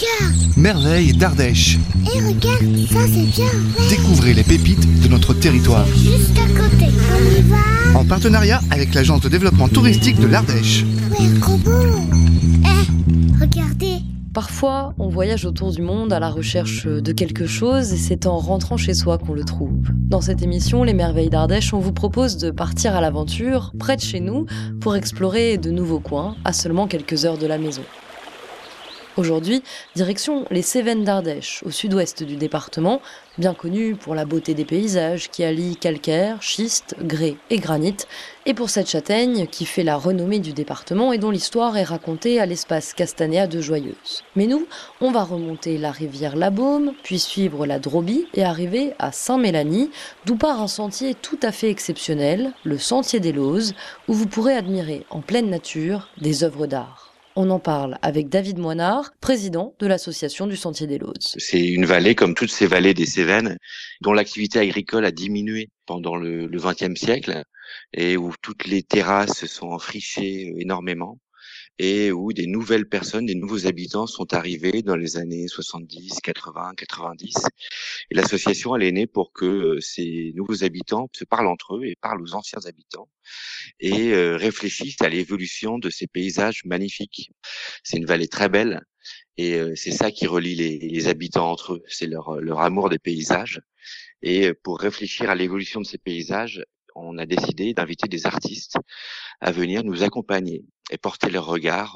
regarde! Merveilles d'Ardèche. Et regarde, ça c'est bien! Ouais. Découvrez les pépites de notre territoire. Juste à côté, on y va! En partenariat avec l'agence de développement touristique de l'Ardèche. Ouais, trop beau! Regardez! Parfois, on voyage autour du monde à la recherche de quelque chose et c'est en rentrant chez soi qu'on le trouve. Dans cette émission, Les Merveilles d'Ardèche, on vous propose de partir à l'aventure, près de chez nous, pour explorer de nouveaux coins, à seulement quelques heures de la maison. Aujourd'hui, direction les Cévennes d'Ardèche, au sud-ouest du département, bien connu pour la beauté des paysages qui allient calcaire, schiste, grès et granit, et pour cette châtaigne qui fait la renommée du département et dont l'histoire est racontée à l'espace Castanéa de Joyeuse. Mais nous, on va remonter la rivière La Baume, puis suivre la Drobie et arriver à Saint-Mélanie, d'où part un sentier tout à fait exceptionnel, le Sentier des Lauses, où vous pourrez admirer en pleine nature des œuvres d'art. On en parle avec David Moinard, président de l'association du Sentier des Lauses. C'est une vallée comme toutes ces vallées des Cévennes, dont l'activité agricole a diminué pendant le XXe siècle et où toutes les terrasses se sont enfrichées énormément et où des nouvelles personnes, des nouveaux habitants sont arrivés dans les années 70, 80, 90. Et l'association, elle est née pour que ces nouveaux habitants se parlent entre eux et parlent aux anciens habitants et réfléchissent à l'évolution de ces paysages magnifiques. C'est une vallée très belle et c'est ça qui relie les habitants entre eux, c'est leur amour des paysages. Et pour réfléchir à l'évolution de ces paysages, on a décidé d'inviter des artistes à venir nous accompagner et porter leur regard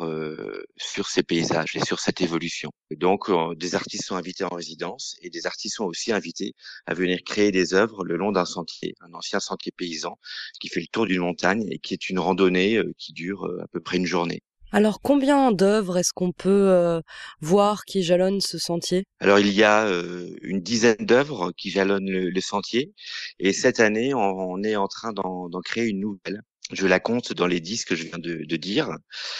sur ces paysages et sur cette évolution. Et donc, des artistes sont invités en résidence et des artistes sont aussi invités à venir créer des œuvres le long d'un sentier, un ancien sentier paysan qui fait le tour d'une montagne et qui est une randonnée qui dure à peu près une journée. Alors, combien d'œuvres est-ce qu'on peut voir qui jalonnent ce sentier ? Alors, il y a une dizaine d'œuvres qui jalonnent le sentier et cette année, on est en train d'en créer une nouvelle. Je la compte dans les 10 que je viens de dire.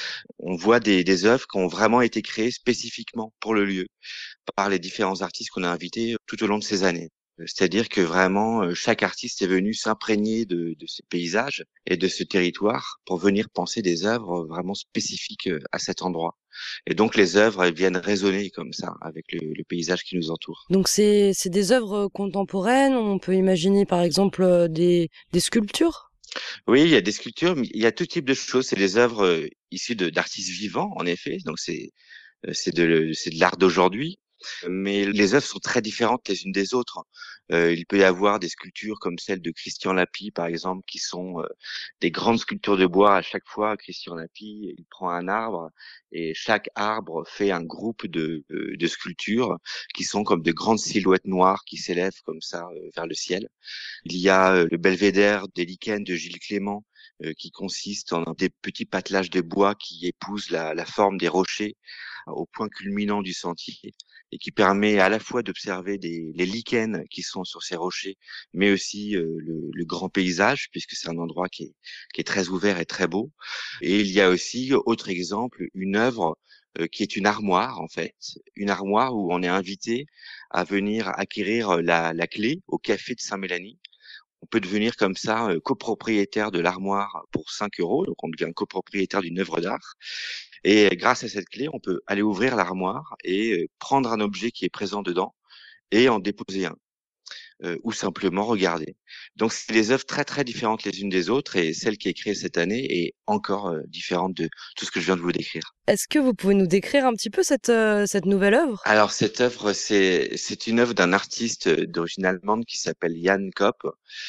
On voit des œuvres qui ont vraiment été créées spécifiquement pour le lieu par les différents artistes qu'on a invités tout au long de ces années. C'est-à-dire que vraiment, chaque artiste est venu s'imprégner de ces paysages et de ce territoire pour venir penser des œuvres vraiment spécifiques à cet endroit. Et donc, les œuvres, elles viennent résonner comme ça avec le paysage qui nous entoure. Donc, c'est des œuvres contemporaines. On peut imaginer, par exemple, des sculptures ? Oui, il y a des sculptures, mais il y a tout type de choses. C'est des œuvres issues d'artistes vivants, en effet. Donc, c'est de l'art d'aujourd'hui. Mais les œuvres sont très différentes les unes des autres. Il peut y avoir des sculptures comme celle de Christian Lapie, par exemple, qui sont des grandes sculptures de bois. À chaque fois, Christian Lapie, il prend un arbre et chaque arbre fait un groupe de sculptures qui sont comme de grandes silhouettes noires qui s'élèvent comme ça vers le ciel. Il y a le belvédère des lichens de Gilles Clément, qui consiste en des petits patelages de bois qui épousent la forme des rochers au point culminant du sentier et qui permet à la fois d'observer les lichens qui sont sur ces rochers, mais aussi le grand paysage, puisque c'est un endroit qui est très ouvert et très beau. Et il y a aussi, autre exemple, une œuvre qui est une armoire, en fait, une armoire où on est invité à venir acquérir la clé au café de Saint-Mélanie. On peut devenir comme ça copropriétaire de l'armoire pour 5 €, donc on devient copropriétaire d'une œuvre d'art. Et grâce à cette clé, on peut aller ouvrir l'armoire et prendre un objet qui est présent dedans et en déposer un, ou simplement regarder. Donc c'est des œuvres très très différentes les unes des autres et celle qui est créée cette année est encore différente de tout ce que je viens de vous décrire. Est-ce que vous pouvez nous décrire un petit peu cette nouvelle œuvre ? Alors cette œuvre, c'est une œuvre d'un artiste d'origine allemande qui s'appelle Jan Kopp.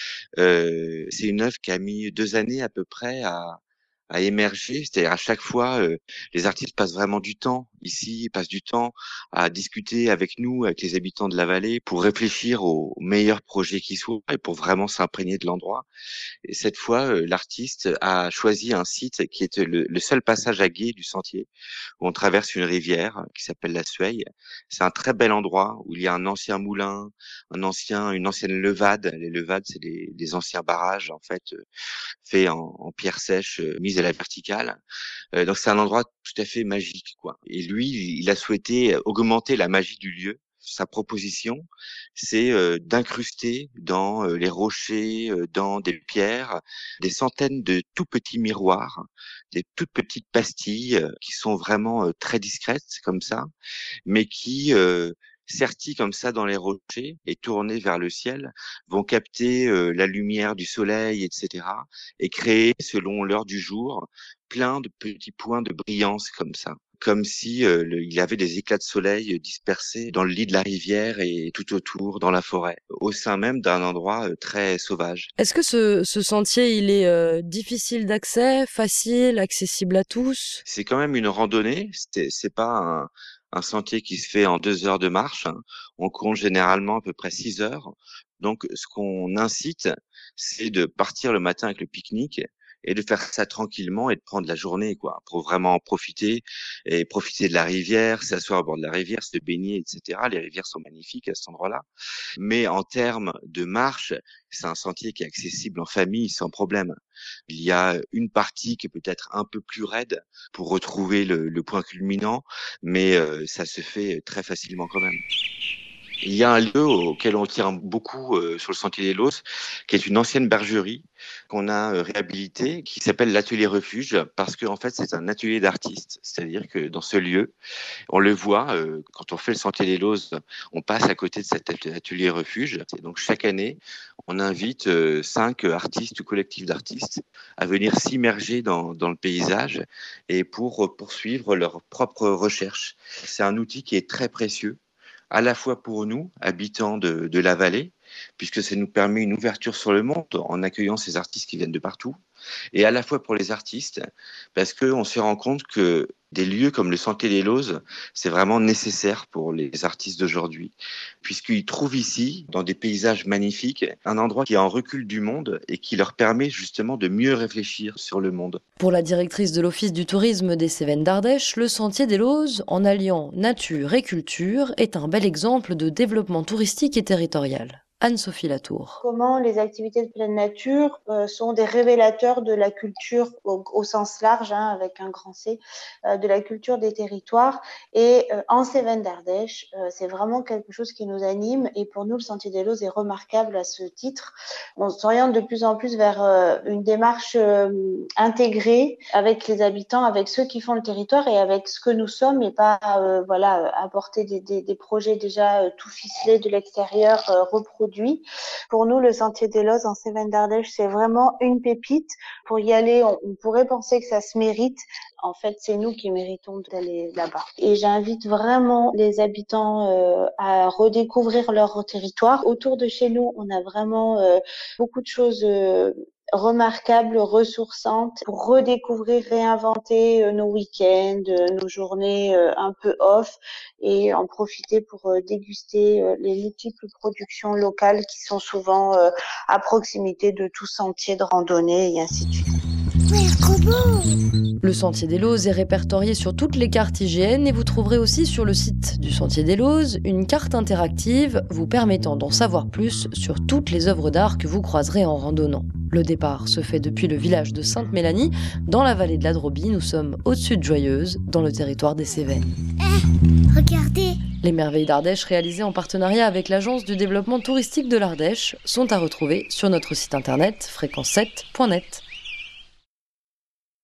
C'est une œuvre qui a mis 2 années à peu près à émerger. C'est-à-dire à chaque fois, les artistes passent vraiment du temps ici, ils passent du temps à discuter avec nous, avec les habitants de la vallée, pour réfléchir aux meilleurs projets qui soient et pour vraiment s'imprégner de l'endroit. Et cette fois, l'artiste a choisi un site qui est le seul passage à gué du sentier, où on traverse une rivière qui s'appelle la Sueille. C'est un très bel endroit où il y a un ancien moulin, une ancienne levade. Les levades, c'est des anciens barrages, en fait, faits en pierre sèche, mise à la verticale. Donc c'est un endroit tout à fait magique, quoi. Et lui, il a souhaité augmenter la magie du lieu Sa proposition, c'est d'incruster dans les rochers, dans des pierres, des centaines de tout petits miroirs, des toutes petites pastilles qui sont vraiment très discrètes comme ça, mais qui serties comme ça dans les rochers et tournées vers le ciel, vont capter la lumière du soleil, etc., et créer, selon l'heure du jour, plein de petits points de brillance comme ça, comme si il y avait des éclats de soleil dispersés dans le lit de la rivière et tout autour dans la forêt, au sein même d'un endroit très sauvage. Est-ce que ce sentier, il est difficile d'accès, facile, accessible à tous? C'est quand même une randonnée, c'est pas un sentier qui se fait en 2 heures de marche, hein. On compte généralement à peu près 6 heures. Donc, ce qu'on incite, c'est de partir le matin avec le pique-nique et de faire ça tranquillement et de prendre la journée, quoi, pour vraiment en profiter et profiter de la rivière, s'asseoir au bord de la rivière, se baigner, etc. Les rivières sont magnifiques à cet endroit-là. Mais en termes de marche, c'est un sentier qui est accessible en famille sans problème. Il y a une partie qui est peut-être un peu plus raide pour retrouver le point culminant, mais ça se fait très facilement quand même. Il y a un lieu auquel on tient beaucoup sur le Sentier des Losses, qui est une ancienne bergerie qu'on a réhabilitée, qui s'appelle l'Atelier Refuge, parce que en fait c'est un atelier d'artistes. C'est-à-dire que dans ce lieu, on le voit quand on fait le Sentier des Losses, on passe à côté de cet atelier refuge. Et donc chaque année, on invite 5 artistes ou collectifs d'artistes à venir s'immerger dans le paysage et pour poursuivre leurs propres recherches. C'est un outil qui est très précieux, à la fois pour nous, habitants de la vallée, puisque ça nous permet une ouverture sur le monde en accueillant ces artistes qui viennent de partout, et à la fois pour les artistes, parce qu'on se rend compte que des lieux comme le Sentier des Losses, c'est vraiment nécessaire pour les artistes d'aujourd'hui, puisqu'ils trouvent ici, dans des paysages magnifiques, un endroit qui est en recul du monde et qui leur permet justement de mieux réfléchir sur le monde. Pour la directrice de l'Office du tourisme des Cévennes d'Ardèche, le Sentier des Losses, en alliant nature et culture, est un bel exemple de développement touristique et territorial. Anne-Sophie Latour. Comment les activités de pleine nature sont des révélateurs de la culture au sens large, hein, avec un grand C, de la culture des territoires. Et en Cévennes d'Ardèche, c'est vraiment quelque chose qui nous anime. Et pour nous, le Sentier des Losses est remarquable à ce titre. On s'oriente de plus en plus vers une démarche intégrée avec les habitants, avec ceux qui font le territoire et avec ce que nous sommes, et pas apporter des projets déjà tout ficelés de l'extérieur, reproduits. Pour nous, le Sentier des Losses en Cévennes d'Ardèche, c'est vraiment une pépite. Pour y aller, on pourrait penser que ça se mérite. En fait, c'est nous qui méritons d'aller là-bas. Et j'invite vraiment les habitants à redécouvrir leur territoire. Autour de chez nous, on a vraiment beaucoup de choses remarquables, ressourçantes, pour redécouvrir, réinventer nos week-ends, nos journées un peu off, et en profiter pour déguster les multiples productions locales qui sont souvent à proximité de tout sentier de randonnée et ainsi de suite. Ouais, trop beau! Le Sentier des Losses est répertorié sur toutes les cartes IGN et vous trouverez aussi sur le site du Sentier des Losses une carte interactive vous permettant d'en savoir plus sur toutes les œuvres d'art que vous croiserez en randonnant. Le départ se fait depuis le village de Sainte-Mélanie, dans la vallée de la Drobie. Nous sommes au-dessus de Joyeuse, dans le territoire des Cévennes. Regardez! Les merveilles d'Ardèche, réalisées en partenariat avec l'Agence du développement touristique de l'Ardèche, sont à retrouver sur notre site internet fréquence7.net.